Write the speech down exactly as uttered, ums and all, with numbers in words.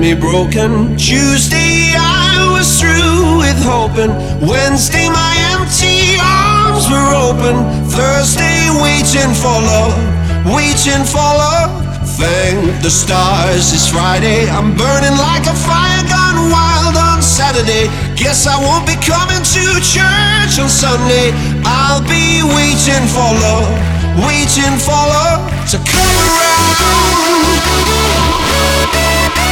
me broken. Tuesday I was through with hoping. Wednesday my empty arms were open. Thursday waiting for love, waiting for love. Thank the stars it's Friday. I'm burning like a fire gone wild on Saturday. Guess I won't be coming to church on Sunday. I'll be waiting for love, waiting for love to come around.